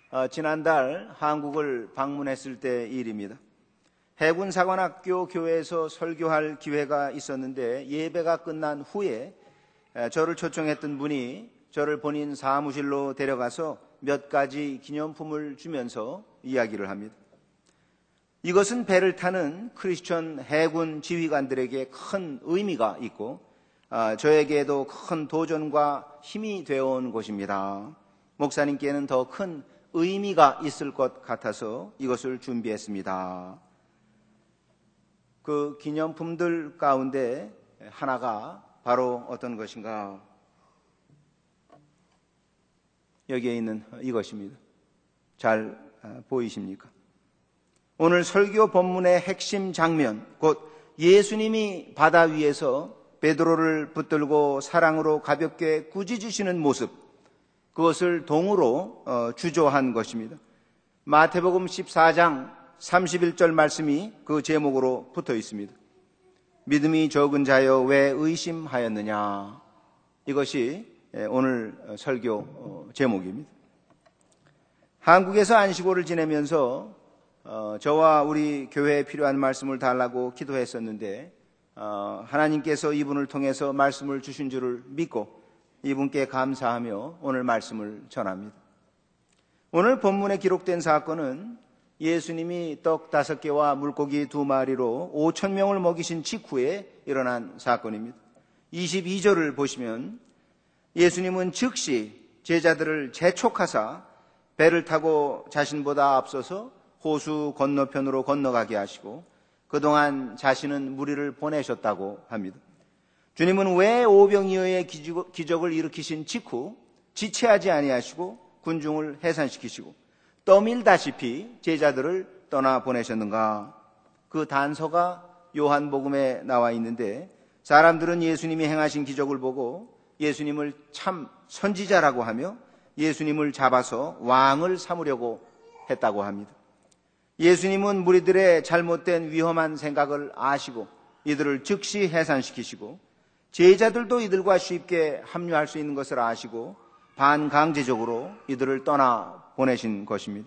지난달 한국을 방문했을 때 일입니다. 해군사관학교 교회에서 설교할 기회가 있었는데 예배가 끝난 후에 저를 초청했던 분이 저를 본인 사무실로 데려가서 몇 가지 기념품을 주면서 이야기를 합니다. 이것은 배를 타는 크리스천 해군 지휘관들에게 큰 의미가 있고 저에게도 큰 도전과 힘이 되어온 곳입니다. 목사님께는 더 큰 의미가 있을 것 같아서 이것을 준비했습니다. 그 기념품들 가운데 하나가 바로 어떤 것인가? 여기에 있는 이것입니다. 잘 보이십니까? 오늘 설교 본문의 핵심 장면, 곧 예수님이 바다 위에서 베드로를 붙들고 사랑으로 가볍게 꾸짖으시는 모습, 그것을 동으로 주조한 것입니다. 마태복음 14장 31절 말씀이 그 제목으로 붙어 있습니다. 믿음이 적은 자여 왜 의심하였느냐? 이것이 오늘 설교 제목입니다. 한국에서 안식오를 지내면서 저와 우리 교회에 필요한 말씀을 달라고 기도했었는데 하나님께서 이분을 통해서 말씀을 주신 줄을 믿고 이분께 감사하며 오늘 말씀을 전합니다. 오늘 본문에 기록된 사건은 예수님이 떡 5개와 물고기 2마리로 5,000명을 먹이신 직후에 일어난 사건입니다. 22절을 보시면 예수님은 즉시 제자들을 재촉하사 배를 타고 자신보다 앞서서 호수 건너편으로 건너가게 하시고 그동안 자신은 무리를 보내셨다고 합니다. 주님은 왜 오병이어의 기적을 일으키신 직후 지체하지 아니하시고 군중을 해산시키시고 떠밀다시피 제자들을 떠나보내셨는가? 그 단서가 요한복음에 나와 있는데 사람들은 예수님이 행하신 기적을 보고 예수님을 참 선지자라고 하며 예수님을 잡아서 왕을 삼으려고 했다고 합니다. 예수님은 무리들의 잘못된 위험한 생각을 아시고 이들을 즉시 해산시키시고 제자들도 이들과 쉽게 합류할 수 있는 것을 아시고 반강제적으로 이들을 떠나 보내신 것입니다.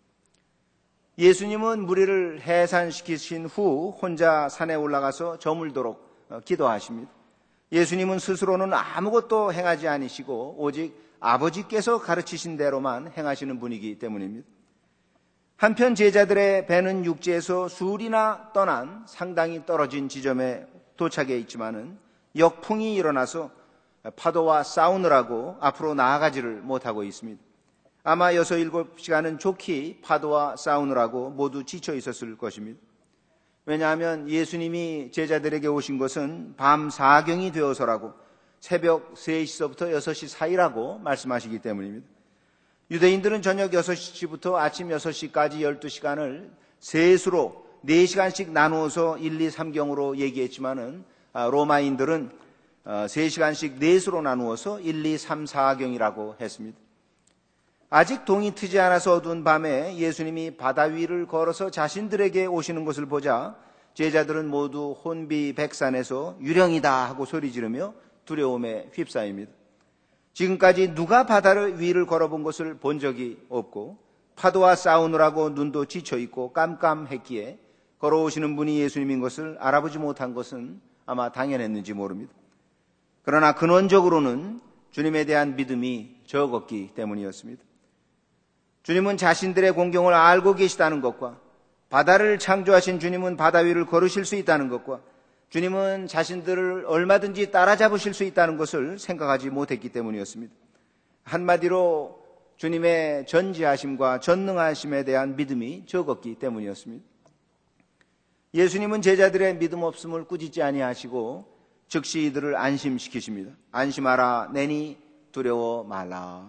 예수님은 무리를 해산시키신 후 혼자 산에 올라가서 저물도록 기도하십니다. 예수님은 스스로는 아무것도 행하지 않으시고 오직 아버지께서 가르치신 대로만 행하시는 분이기 때문입니다. 한편 제자들의 배는 육지에서 수리나 떠난 상당히 떨어진 지점에 도착해 있지만은 역풍이 일어나서 파도와 싸우느라고 앞으로 나아가지를 못하고 있습니다. 아마 6, 7시간은 좋게 파도와 싸우느라고 모두 지쳐 있었을 것입니다. 왜냐하면 예수님이 제자들에게 오신 것은 밤 4경이 되어서라고 새벽 3시서부터 6시 사이라고 말씀하시기 때문입니다. 유대인들은 저녁 6시부터 아침 6시까지 12시간을 셋으로 4시간씩 나누어서 1, 2, 3경으로 얘기했지만은 로마인들은 3시간씩 넷으로 나누어서 1, 2, 3, 4경이라고 했습니다. 아직 동이 트지 않아서 어두운 밤에 예수님이 바다 위를 걸어서 자신들에게 오시는 것을 보자 제자들은 모두 혼비백산에서 유령이다 하고 소리 지르며 두려움에 휩싸입니다. 지금까지 누가 바다 위를 걸어본 것을 본 적이 없고 파도와 싸우느라고 눈도 지쳐있고 깜깜했기에 걸어오시는 분이 예수님인 것을 알아보지 못한 것은 아마 당연했는지 모릅니다. 그러나 근원적으로는 주님에 대한 믿음이 적었기 때문이었습니다. 주님은 자신들의 공경을 알고 계시다는 것과 바다를 창조하신 주님은 바다 위를 걸으실 수 있다는 것과 주님은 자신들을 얼마든지 따라잡으실 수 있다는 것을 생각하지 못했기 때문이었습니다. 한마디로 주님의 전지하심과 전능하심에 대한 믿음이 적었기 때문이었습니다. 예수님은 제자들의 믿음 없음을 꾸짖지 아니하시고 즉시 이들을 안심시키십니다. 안심하라 내니 두려워 말라.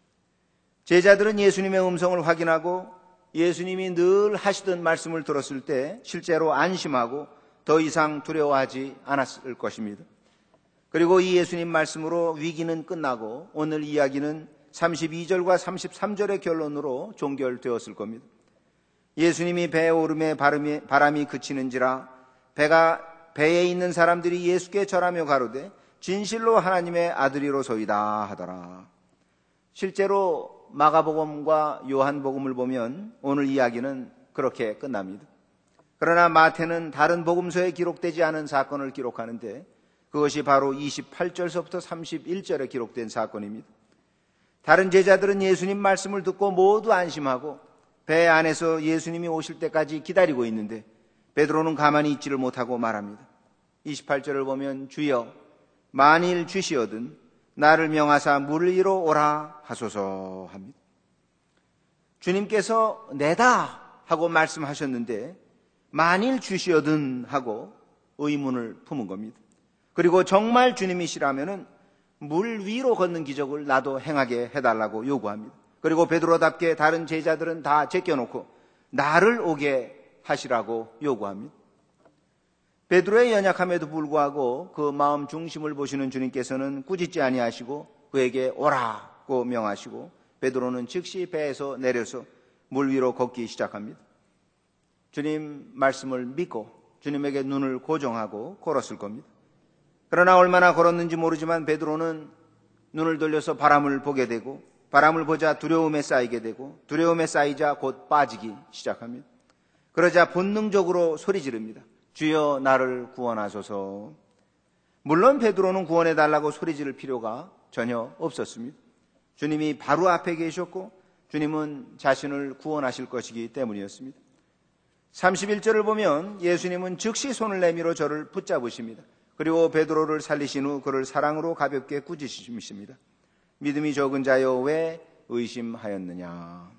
제자들은 예수님의 음성을 확인하고 예수님이 늘 하시던 말씀을 들었을 때 실제로 안심하고 더 이상 두려워하지 않았을 것입니다. 그리고 이 예수님 말씀으로 위기는 끝나고 오늘 이야기는 32절과 33절의 결론으로 종결되었을 겁니다. 예수님이 배에 오름에 바람이 그치는지라 배에 있는 사람들이 예수께 절하며 가로되 진실로 하나님의 아들이로소이다 하더라. 실제로 마가복음과 요한복음을 보면 오늘 이야기는 그렇게 끝납니다. 그러나 마태는 다른 복음서에 기록되지 않은 사건을 기록하는데 그것이 바로 28절서부터 31절에 기록된 사건입니다. 다른 제자들은 예수님 말씀을 듣고 모두 안심하고 배 안에서 예수님이 오실 때까지 기다리고 있는데 베드로는 가만히 있지를 못하고 말합니다. 28절을 보면 주여 만일 주시거든 나를 명하사 물 위로 오라 하소서 합니다. 주님께서 내다 하고 말씀하셨는데 만일 주시거든 하고 의문을 품은 겁니다. 그리고 정말 주님이시라면은 물 위로 걷는 기적을 나도 행하게 해달라고 요구합니다. 그리고 베드로답게 다른 제자들은 다 제껴놓고 나를 오게 하시라고 요구합니다. 베드로의 연약함에도 불구하고 그 마음 중심을 보시는 주님께서는 꾸짖지 아니하시고 그에게 오라고 명하시고 베드로는 즉시 배에서 내려서 물 위로 걷기 시작합니다. 주님 말씀을 믿고 주님에게 눈을 고정하고 걸었을 겁니다. 그러나 얼마나 걸었는지 모르지만 베드로는 눈을 돌려서 바람을 보게 되고 바람을 보자 두려움에 쌓이게 되고 두려움에 쌓이자 곧 빠지기 시작합니다. 그러자 본능적으로 소리 지릅니다. 주여 나를 구원하소서. 물론 베드로는 구원해달라고 소리 지를 필요가 전혀 없었습니다. 주님이 바로 앞에 계셨고 주님은 자신을 구원하실 것이기 때문이었습니다. 31절을 보면 예수님은 즉시 손을 내밀어 저를 붙잡으십니다. 그리고 베드로를 살리신 후 그를 사랑으로 가볍게 꾸짖으십니다. 믿음이 적은 자여 왜 의심하였느냐.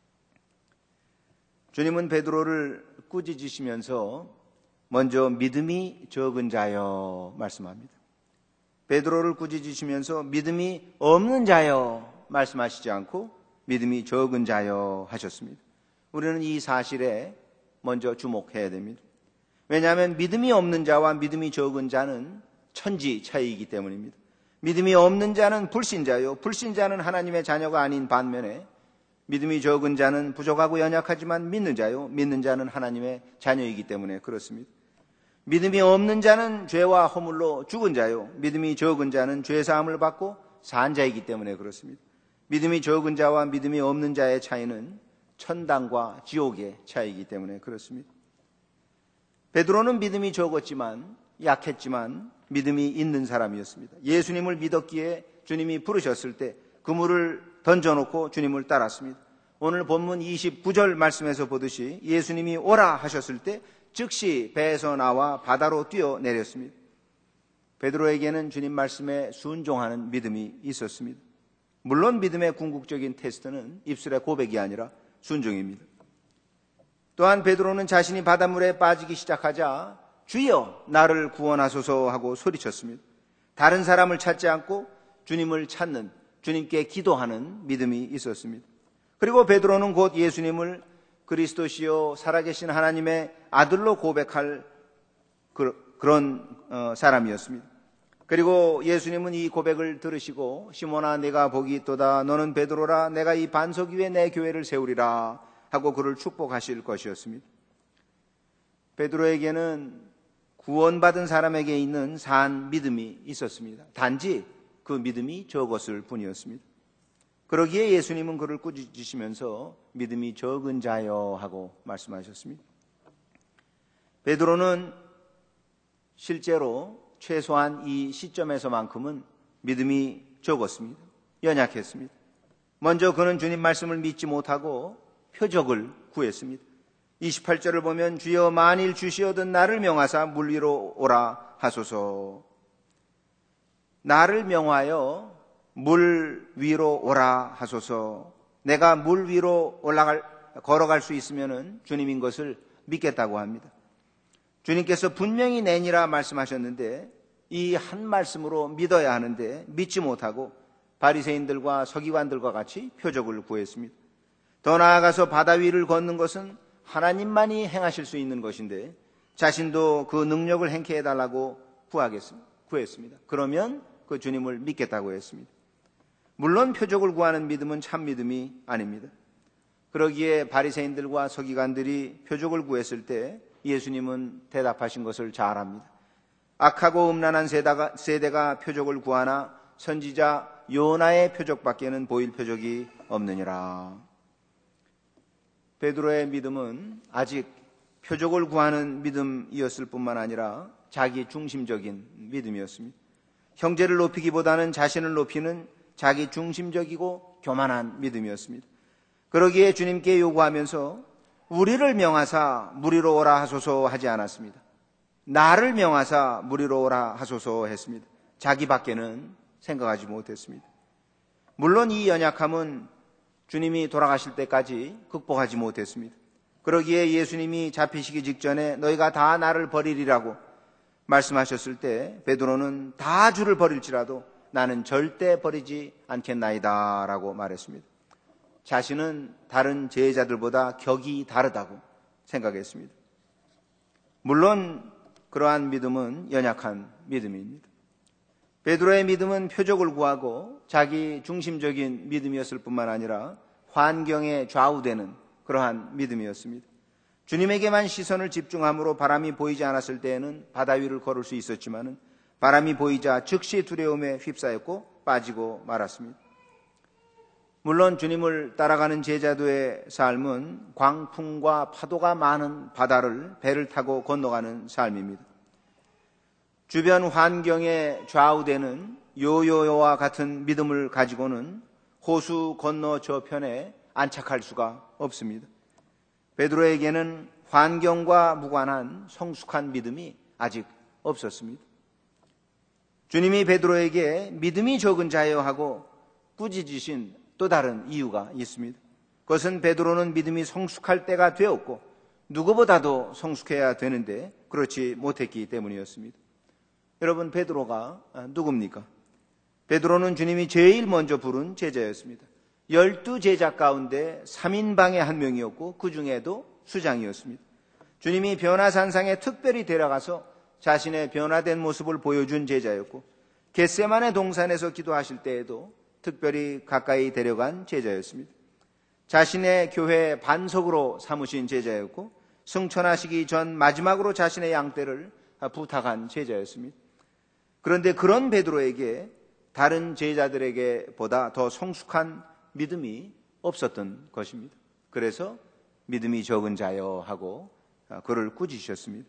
주님은 베드로를 꾸짖으시면서 먼저 믿음이 적은 자여 말씀합니다. 베드로를 꾸짖으시면서 믿음이 없는 자여 말씀하시지 않고 믿음이 적은 자여 하셨습니다. 우리는 이 사실에 먼저 주목해야 됩니다. 왜냐하면 믿음이 없는 자와 믿음이 적은 자는 천지 차이이기 때문입니다. 믿음이 없는 자는 불신자요, 불신자는 하나님의 자녀가 아닌 반면에 믿음이 적은 자는 부족하고 연약하지만 믿는 자요, 믿는 자는 하나님의 자녀이기 때문에 그렇습니다. 믿음이 없는 자는 죄와 허물로 죽은 자요, 믿음이 적은 자는 죄사함을 받고 산 자이기 때문에 그렇습니다. 믿음이 적은 자와 믿음이 없는 자의 차이는 천당과 지옥의 차이이기 때문에 그렇습니다. 베드로는 믿음이 적었지만 약했지만 믿음이 있는 사람이었습니다. 예수님을 믿었기에 주님이 부르셨을 때 그물을 던져놓고 주님을 따랐습니다. 오늘 본문 29절 말씀에서 보듯이 예수님이 오라 하셨을 때 즉시 배에서 나와 바다로 뛰어내렸습니다. 베드로에게는 주님 말씀에 순종하는 믿음이 있었습니다. 물론 믿음의 궁극적인 테스트는 입술의 고백이 아니라 순종입니다. 또한 베드로는 자신이 바닷물에 빠지기 시작하자 주여 나를 구원하소서 하고 소리쳤습니다. 다른 사람을 찾지 않고 주님을 찾는, 주님께 기도하는 믿음이 있었습니다. 그리고 베드로는 곧 예수님을 그리스도시요 살아계신 하나님의 아들로 고백할 그런 사람이었습니다. 그리고 예수님은 이 고백을 들으시고 시몬아 내가 복이 있도다 너는 베드로라 내가 이 반석 위에 내 교회를 세우리라 하고 그를 축복하실 것이었습니다. 베드로에게는 구원받은 사람에게 있는 산 믿음이 있었습니다. 단지 그 믿음이 적었을 뿐이었습니다. 그러기에 예수님은 그를 꾸짖으시면서 믿음이 적은 자여 하고 말씀하셨습니다. 베드로는 실제로 최소한 이 시점에서만큼은 믿음이 적었습니다. 연약했습니다. 먼저 그는 주님 말씀을 믿지 못하고 표적을 구했습니다. 28절을 보면 주여 만일 주시어든 나를 명하사 물 위로 오라 하소서. 나를 명하여 물 위로 오라 하소서. 내가 물 위로 걸어갈 수 있으면 주님인 것을 믿겠다고 합니다. 주님께서 분명히 내니라 말씀하셨는데 이 한 말씀으로 믿어야 하는데 믿지 못하고 바리새인들과 서기관들과 같이 표적을 구했습니다. 더 나아가서 바다 위를 걷는 것은 하나님만이 행하실 수 있는 것인데 자신도 그 능력을 행케 해달라고 구했습니다. 그러면 그 주님을 믿겠다고 했습니다. 물론 표적을 구하는 믿음은 참 믿음이 아닙니다. 그러기에 바리새인들과 서기관들이 표적을 구했을 때 예수님은 대답하신 것을 잘 압니다. 악하고 음란한 세대가 표적을 구하나 선지자 요나의 표적밖에는 보일 표적이 없느니라. 베드로의 믿음은 아직 표적을 구하는 믿음이었을 뿐만 아니라 자기 중심적인 믿음이었습니다. 형제를 높이기보다는 자신을 높이는 자기 중심적이고 교만한 믿음이었습니다. 그러기에 주님께 요구하면서 우리를 명하사 무리로 오라 하소서 하지 않았습니다. 나를 명하사 무리로 오라 하소서 했습니다. 자기밖에는 생각하지 못했습니다. 물론 이 연약함은 주님이 돌아가실 때까지 극복하지 못했습니다. 그러기에 예수님이 잡히시기 직전에 너희가 다 나를 버리리라고 말씀하셨을 때 베드로는 다 주를 버릴지라도 나는 절대 버리지 않겠나이다 라고 말했습니다. 자신은 다른 제자들보다 격이 다르다고 생각했습니다. 물론 그러한 믿음은 연약한 믿음입니다. 베드로의 믿음은 표적을 구하고 자기 중심적인 믿음이었을 뿐만 아니라 환경에 좌우되는 그러한 믿음이었습니다. 주님에게만 시선을 집중함으로 바람이 보이지 않았을 때에는 바다 위를 걸을 수 있었지만 바람이 보이자 즉시 두려움에 휩싸였고 빠지고 말았습니다. 물론 주님을 따라가는 제자들의 삶은 광풍과 파도가 많은 바다를 배를 타고 건너가는 삶입니다. 주변 환경에 좌우되는 요요와 같은 믿음을 가지고는 호수 건너 저편에 안착할 수가 없습니다. 베드로에게는 환경과 무관한 성숙한 믿음이 아직 없었습니다. 주님이 베드로에게 믿음이 적은 자여 하고 꾸짖으신 또 다른 이유가 있습니다. 그것은 베드로는 믿음이 성숙할 때가 되었고 누구보다도 성숙해야 되는데 그렇지 못했기 때문이었습니다. 여러분, 베드로가 누굽니까? 베드로는 주님이 제일 먼저 부른 제자였습니다. 12제자 가운데 3인방의 한 명이었고 그 중에도 수장이었습니다. 주님이 변화산상에 특별히 데려가서 자신의 변화된 모습을 보여준 제자였고 겟세마네 동산에서 기도하실 때에도 특별히 가까이 데려간 제자였습니다. 자신의 교회 반석으로 삼으신 제자였고 승천하시기 전 마지막으로 자신의 양떼를 부탁한 제자였습니다. 그런데 그런 베드로에게 다른 제자들에게 보다 더 성숙한 믿음이 없었던 것입니다. 그래서 믿음이 적은 자여 하고 그를 꾸짖으셨습니다.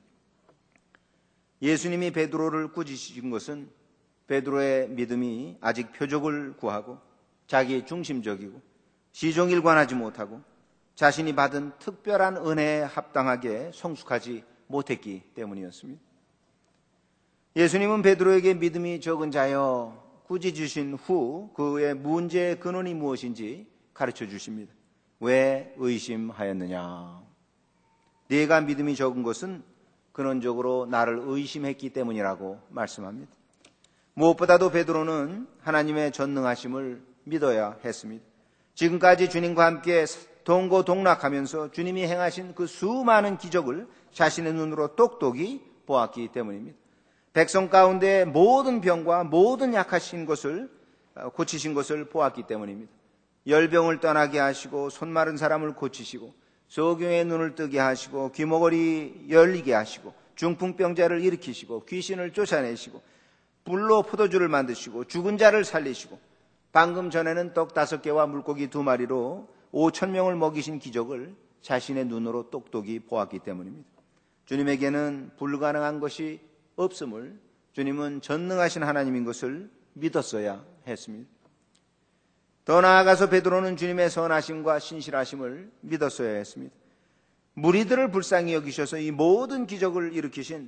예수님이 베드로를 꾸짖으신 것은 베드로의 믿음이 아직 표적을 구하고 자기 중심적이고 시종일관하지 못하고 자신이 받은 특별한 은혜에 합당하게 성숙하지 못했기 때문이었습니다. 예수님은 베드로에게 믿음이 적은 자여 꾸짖으신 후 그의 문제의 근원이 무엇인지 가르쳐 주십니다. 왜 의심하였느냐? 네가 믿음이 적은 것은 근원적으로 나를 의심했기 때문이라고 말씀합니다. 무엇보다도 베드로는 하나님의 전능하심을 믿어야 했습니다. 지금까지 주님과 함께 동고동락하면서 주님이 행하신 그 수많은 기적을 자신의 눈으로 똑똑히 보았기 때문입니다. 백성 가운데 모든 병과 모든 약하신 것을 고치신 것을 보았기 때문입니다. 열병을 떠나게 하시고 손 마른 사람을 고치시고 소경의 눈을 뜨게 하시고 귀머거리 열리게 하시고 중풍병자를 일으키시고 귀신을 쫓아내시고 불로 포도주를 만드시고 죽은 자를 살리시고 방금 전에는 떡 5개와 물고기 2마리로 5,000명을 먹이신 기적을 자신의 눈으로 똑똑히 보았기 때문입니다. 주님에게는 불가능한 것이 없음을 주님은 전능하신 하나님인 것을 믿었어야 했습니다. 더 나아가서 베드로는 주님의 선하심과 신실하심을 믿었어야 했습니다. 무리들을 불쌍히 여기셔서 이 모든 기적을 일으키신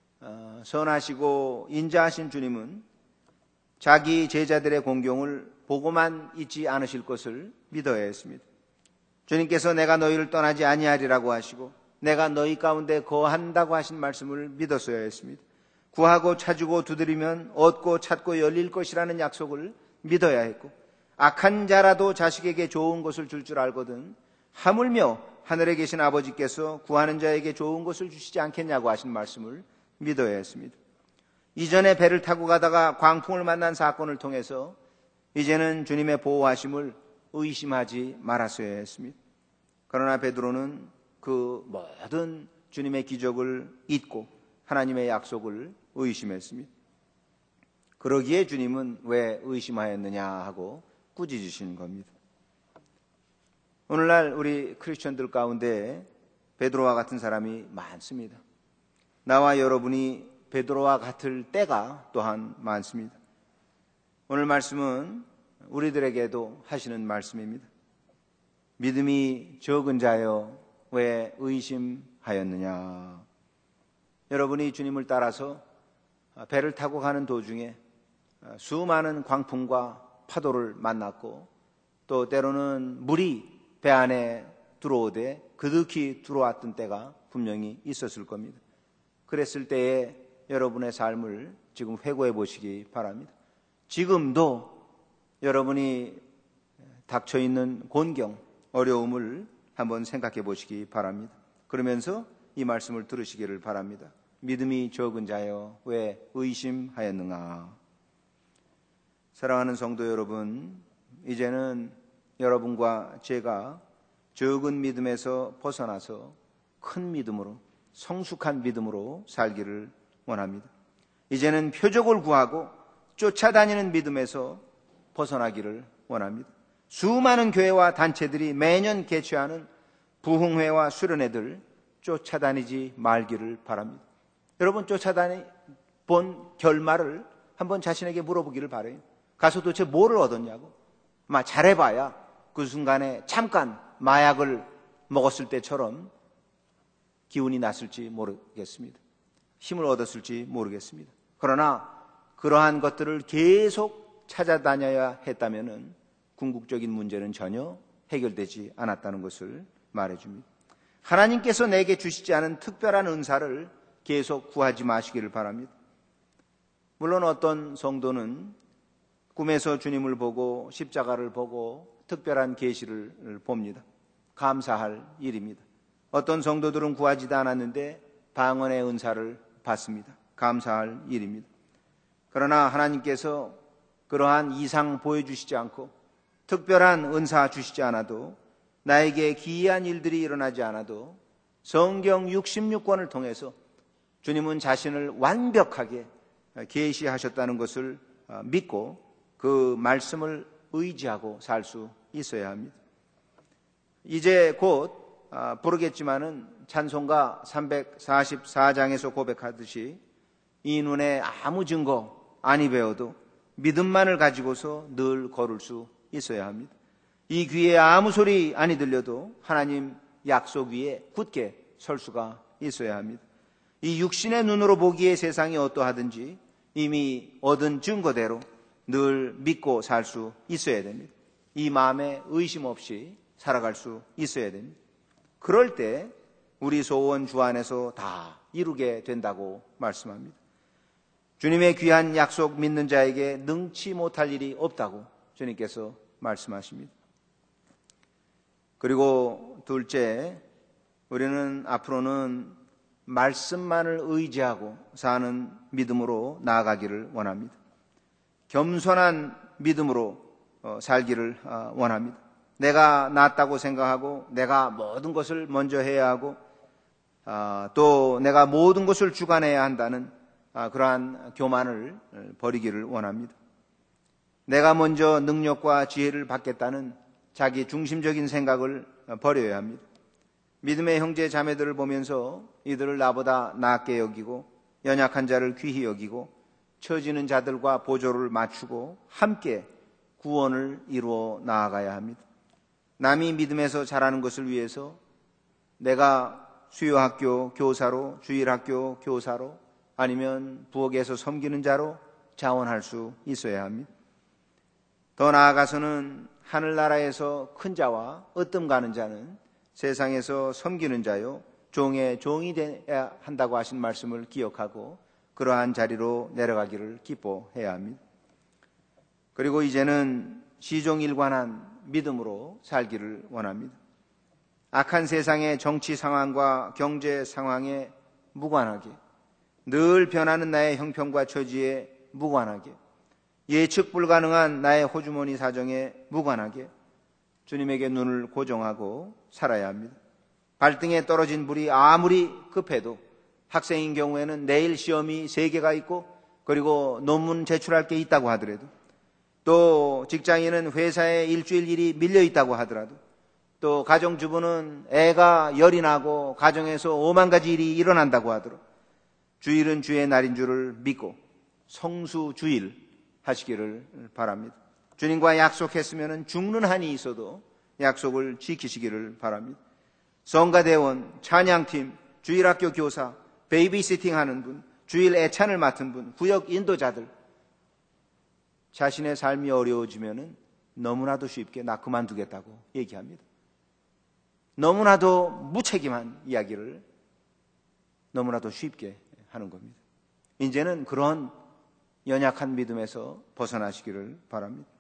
선하시고 인자하신 주님은 자기 제자들의 공경을 보고만 있지 않으실 것을 믿어야 했습니다. 주님께서 내가 너희를 떠나지 아니하리라고 하시고 내가 너희 가운데 거한다고 하신 말씀을 믿었어야 했습니다. 구하고 찾고 두드리면 얻고 찾고 열릴 것이라는 약속을 믿어야 했고 악한 자라도 자식에게 좋은 것을 줄 줄 알거든 하물며 하늘에 계신 아버지께서 구하는 자에게 좋은 것을 주시지 않겠냐고 하신 말씀을 믿어야 했습니다. 이전에 배를 타고 가다가 광풍을 만난 사건을 통해서 이제는 주님의 보호하심을 의심하지 말았어야 했습니다. 그러나 베드로는 그 모든 주님의 기적을 잊고 하나님의 약속을 의심했습니다. 그러기에 주님은 왜 의심하였느냐 하고 꾸짖으시는 겁니다. 오늘날 우리 크리스천들 가운데 베드로와 같은 사람이 많습니다. 나와 여러분이 베드로와 같을 때가 또한 많습니다. 오늘 말씀은 우리들에게도 하시는 말씀입니다. 믿음이 적은 자여 왜 의심하였느냐. 여러분이 주님을 따라서 배를 타고 가는 도중에 수많은 광풍과 파도를 만났고 또 때로는 물이 배 안에 들어오되 그득히 들어왔던 때가 분명히 있었을 겁니다. 그랬을 때에 여러분의 삶을 지금 회고해 보시기 바랍니다. 지금도 여러분이 닥쳐있는 곤경, 어려움을 한번 생각해 보시기 바랍니다. 그러면서 이 말씀을 들으시기를 바랍니다. 믿음이 적은 자여 왜 의심하였는가. 사랑하는 성도 여러분, 이제는 여러분과 제가 적은 믿음에서 벗어나서 큰 믿음으로, 성숙한 믿음으로 살기를 원합니다. 이제는 표적을 구하고 쫓아다니는 믿음에서 벗어나기를 원합니다. 수많은 교회와 단체들이 매년 개최하는 부흥회와 수련회들 쫓아다니지 말기를 바랍니다. 여러분 쫓아다니 본 결말을 한번 자신에게 물어보기를 바라요. 가서 도대체 뭐를 얻었냐고. 잘해봐야 그 순간에 잠깐 마약을 먹었을 때처럼 기운이 났을지 모르겠습니다. 힘을 얻었을지 모르겠습니다. 그러나 그러한 것들을 계속 찾아다녀야 했다면 궁극적인 문제는 전혀 해결되지 않았다는 것을 말해줍니다. 하나님께서 내게 주시지 않은 특별한 은사를 계속 구하지 마시기를 바랍니다. 물론 어떤 성도는 꿈에서 주님을 보고 십자가를 보고 특별한 계시를 봅니다. 감사할 일입니다. 어떤 성도들은 구하지도 않았는데 방언의 은사를 받습니다. 감사할 일입니다. 그러나 하나님께서 그러한 이상 보여주시지 않고 특별한 은사 주시지 않아도 나에게 기이한 일들이 일어나지 않아도 성경 66권을 통해서 주님은 자신을 완벽하게 계시하셨다는 것을 믿고 그 말씀을 의지하고 살 수 있어야 합니다. 이제 곧 부르겠지만은 찬송가 344장에서 고백하듯이 이 눈에 아무 증거 아니 배워도 믿음만을 가지고서 늘 걸을 수 있어야 합니다. 이 귀에 아무 소리 아니 들려도 하나님 약속 위에 굳게 설 수가 있어야 합니다. 이 육신의 눈으로 보기에 세상이 어떠하든지 이미 얻은 증거대로 늘 믿고 살 수 있어야 됩니다. 이 마음에 의심 없이 살아갈 수 있어야 됩니다. 그럴 때 우리 소원 주 안에서 다 이루게 된다고 말씀합니다. 주님의 귀한 약속 믿는 자에게 능치 못할 일이 없다고 주님께서 말씀하십니다. 그리고 둘째, 우리는 앞으로는 말씀만을 의지하고 사는 믿음으로 나아가기를 원합니다. 겸손한 믿음으로 살기를 원합니다. 내가 낫다고 생각하고 내가 모든 것을 먼저 해야 하고 또 내가 모든 것을 주관해야 한다는 그러한 교만을 버리기를 원합니다. 내가 먼저 능력과 지혜를 받겠다는 자기 중심적인 생각을 버려야 합니다. 믿음의 형제 자매들을 보면서 이들을 나보다 낫게 여기고 연약한 자를 귀히 여기고 처지는 자들과 보조를 맞추고 함께 구원을 이루어 나아가야 합니다. 남이 믿음에서 자라는 것을 위해서 내가 수요학교 교사로, 주일학교 교사로 아니면 부엌에서 섬기는 자로 자원할 수 있어야 합니다. 더 나아가서는 하늘나라에서 큰 자와 으뜸 가는 자는 세상에서 섬기는 자요 종의 종이 되어야 한다고 하신 말씀을 기억하고 그러한 자리로 내려가기를 기뻐해야 합니다. 그리고 이제는 시종일관한 믿음으로 살기를 원합니다. 악한 세상의 정치 상황과 경제 상황에 무관하게 늘 변하는 나의 형편과 처지에 무관하게 예측 불가능한 나의 호주머니 사정에 무관하게 주님에게 눈을 고정하고 살아야 합니다. 발등에 떨어진 불이 아무리 급해도 학생인 경우에는 내일 시험이 3개가 있고 그리고 논문 제출할 게 있다고 하더라도, 또 직장인은 회사에 일주일 일이 밀려 있다고 하더라도, 또 가정주부는 애가 열이 나고 가정에서 5만 가지 일이 일어난다고 하더라도 주일은 주의 날인 줄을 믿고 성수주일 하시기를 바랍니다. 주님과 약속했으면 죽는 한이 있어도 약속을 지키시기를 바랍니다. 성가대원, 찬양팀, 주일학교 교사, 베이비시팅 하는 분, 주일 애찬을 맡은 분, 구역 인도자들, 자신의 삶이 어려워지면 너무나도 쉽게 나 그만두겠다고 얘기합니다. 너무나도 무책임한 이야기를 너무나도 쉽게 하는 겁니다. 이제는 그런 연약한 믿음에서 벗어나시기를 바랍니다.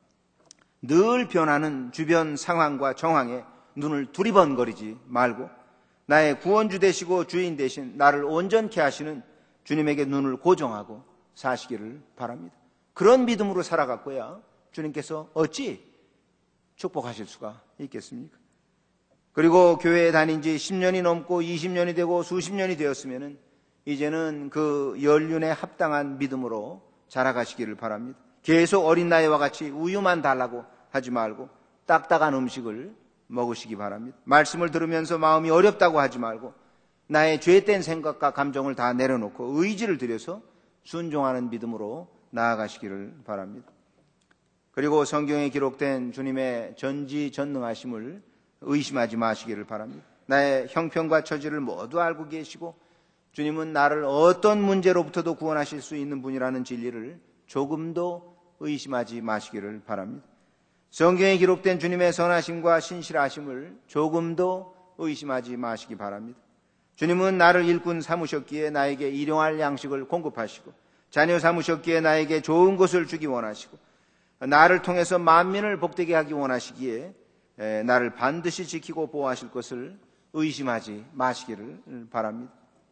늘 변하는 주변 상황과 정황에 눈을 두리번거리지 말고 나의 구원주 되시고 주인 되신 나를 온전케 하시는 주님에게 눈을 고정하고 사시기를 바랍니다. 그런 믿음으로 살아갔고야 주님께서 어찌 축복하실 수가 있겠습니까? 그리고 교회에 다닌 지 10년이 넘고 20년이 되고 수십 년이 되었으면 이제는 그 연륜에 합당한 믿음으로 자라가시기를 바랍니다. 계속 어린 나이와 같이 우유만 달라고 하지 말고 딱딱한 음식을 먹으시기 바랍니다. 말씀을 들으면서 마음이 어렵다고 하지 말고 나의 죄된 생각과 감정을 다 내려놓고 의지를 들여서 순종하는 믿음으로 나아가시기를 바랍니다. 그리고 성경에 기록된 주님의 전지전능하심을 의심하지 마시기를 바랍니다. 나의 형편과 처지를 모두 알고 계시고 주님은 나를 어떤 문제로부터도 구원하실 수 있는 분이라는 진리를 조금도 의심하지 마시기를 바랍니다. 성경에 기록된 주님의 선하심과 신실하심을 조금도 의심하지 마시기 바랍니다. 주님은 나를 일꾼 삼으셨기에 나에게 일용할 양식을 공급하시고 자녀 삼으셨기에 나에게 좋은 것을 주기 원하시고 나를 통해서 만민을 복되게 하기 원하시기에 나를 반드시 지키고 보호하실 것을 의심하지 마시기를 바랍니다.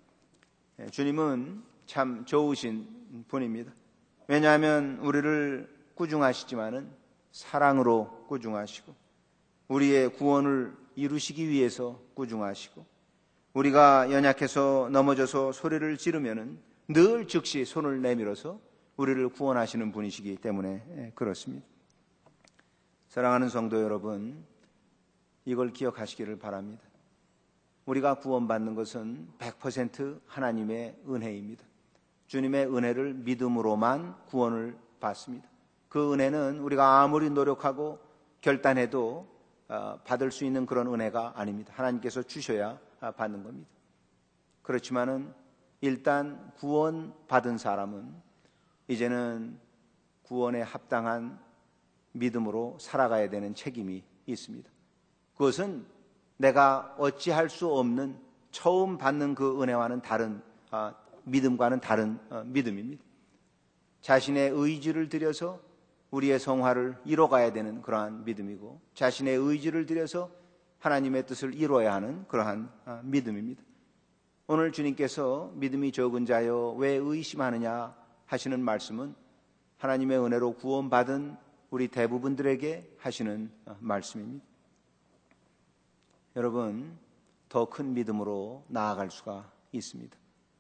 주님은 참 좋으신 분입니다. 왜냐하면 우리를 꾸중하시지만은 사랑으로 꾸중하시고 우리의 구원을 이루시기 위해서 꾸중하시고 우리가 연약해서 넘어져서 소리를 지르면은 늘 즉시 손을 내밀어서 우리를 구원하시는 분이시기 때문에 그렇습니다. 사랑하는 성도 여러분, 이걸 기억하시기를 바랍니다. 우리가 구원받는 것은 100% 하나님의 은혜입니다. 주님의 은혜를 믿음으로만 구원을 받습니다. 그 은혜는 우리가 아무리 노력하고 결단해도 받을 수 있는 그런 은혜가 아닙니다. 하나님께서 주셔야 받는 겁니다. 그렇지만은 일단 구원받은 사람은 이제는 구원에 합당한 믿음으로 살아가야 되는 책임이 있습니다. 그것은 내가 어찌할 수 없는 처음 받는 그 은혜와는 다른 믿음과는 다른 믿음입니다. 자신의 의지를 들여서 우리의 성화를 이뤄가야 되는 그러한 믿음이고 자신의 의지를 들여서 하나님의 뜻을 이루어야 하는 그러한 믿음입니다. 오늘 주님께서 믿음이 적은 자여 왜 의심하느냐 하시는 말씀은 하나님의 은혜로 구원받은 우리 대부분들에게 하시는 말씀입니다. 여러분, 더 큰 믿음으로 나아갈 수가 있습니다.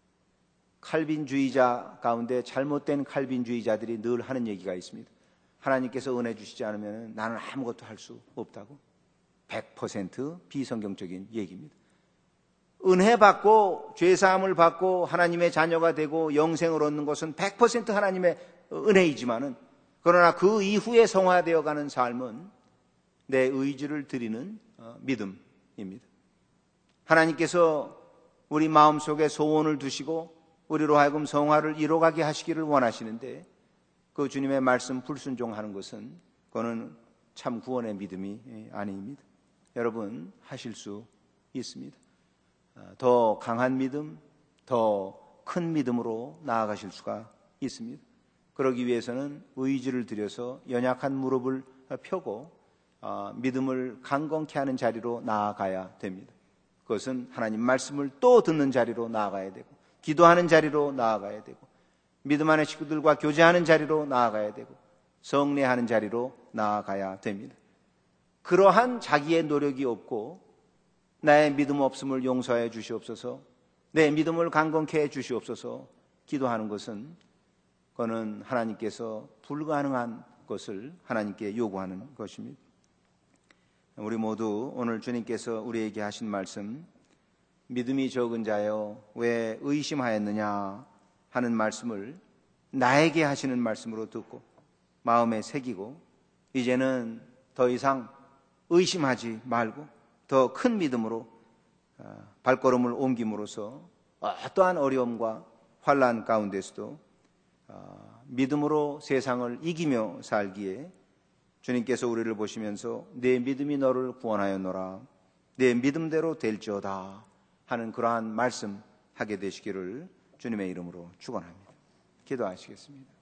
칼빈주의자 가운데 잘못된 칼빈주의자들이 늘 하는 얘기가 있습니다. 하나님께서 은혜 주시지 않으면 나는 아무것도 할 수 없다고. 100% 비성경적인 얘기입니다. 은혜 받고 죄사함을 받고 하나님의 자녀가 되고 영생을 얻는 것은 100% 하나님의 은혜이지만은 그러나 그 이후에 성화되어가는 삶은 내 의지를 드리는 믿음입니다. 하나님께서 우리 마음속에 소원을 두시고 우리로 하여금 성화를 이뤄가게 하시기를 원하시는데 그 주님의 말씀 불순종하는 것은 그거는 참 구원의 믿음이 아닙니다. 여러분 하실 수 있습니다. 더 강한 믿음, 더 큰 믿음으로 나아가실 수가 있습니다. 그러기 위해서는 의지를 들여서 연약한 무릎을 펴고 믿음을 강건케 하는 자리로 나아가야 됩니다. 그것은 하나님 말씀을 또 듣는 자리로 나아가야 되고 기도하는 자리로 나아가야 되고 믿음 안의 식구들과 교제하는 자리로 나아가야 되고 성례하는 자리로 나아가야 됩니다. 그러한 자기의 노력이 없고 나의 믿음 없음을 용서해 주시옵소서, 내 믿음을 강건케 해 주시옵소서 기도하는 것은 그거는 하나님께서 불가능한 것을 하나님께 요구하는 것입니다. 우리 모두 오늘 주님께서 우리에게 하신 말씀, 믿음이 적은 자여 왜 의심하였느냐 하는 말씀을 나에게 하시는 말씀으로 듣고 마음에 새기고 이제는 더 이상 의심하지 말고 더 큰 믿음으로 발걸음을 옮김으로써 어떠한 어려움과 환난 가운데서도 믿음으로 세상을 이기며 살기에 주님께서 우리를 보시면서 내 믿음이 너를 구원하였노라, 내 믿음대로 될지어다 하는 그러한 말씀하게 되시기를 주님의 이름으로 축원합니다. 기도하시겠습니다.